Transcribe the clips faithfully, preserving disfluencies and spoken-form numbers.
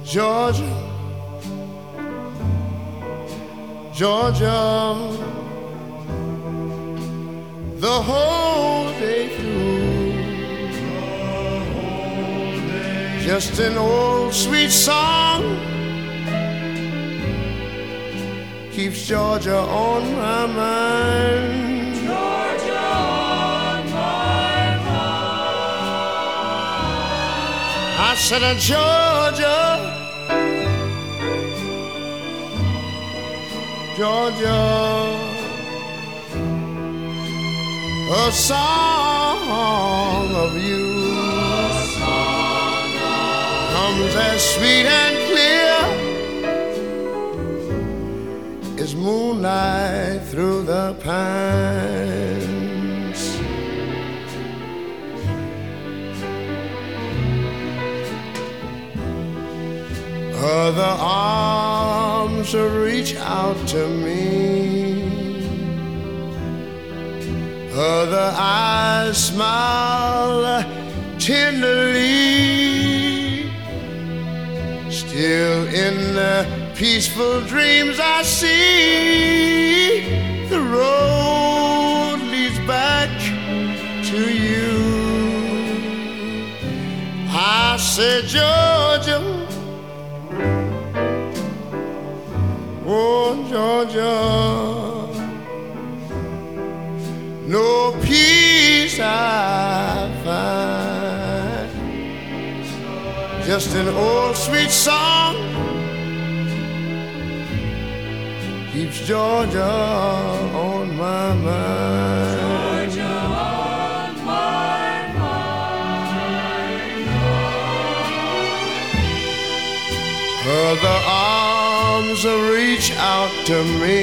Georgia, Georgia, the whole day through, just an old sweet song keeps Georgia on my mind. Georgia on my mind. I said, uh, Georgia, Georgia, a song of you Song of comes as sweet and clear as moonlight through the pines. Other arms reach out to me, other eyes smile tenderly. Still in the peaceful dreams I see the road leads back to you. I said, Georgia, oh Georgia, no peace I find, just an old sweet song keeps Georgia on my mind. Georgia on my mind. Other arms reach out to me,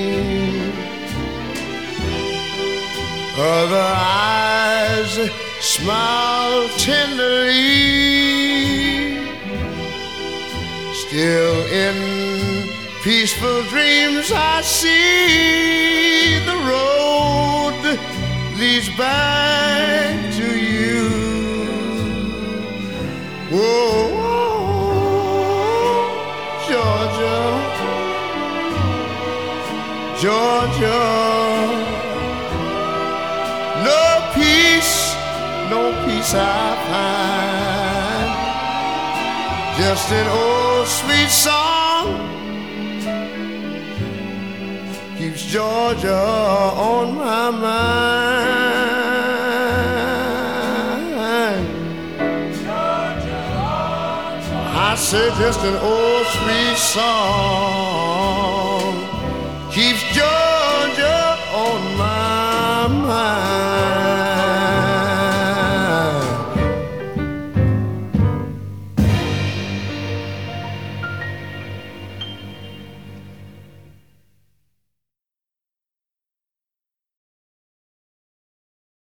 other eyes smile tenderly. Still in peaceful dreams I see the road leads back to you. Whoa, whoa, Georgia, Georgia, no peace, no peace I find, just an old sweet song keeps Georgia on my mind. Georgia on my I said just an old sweet song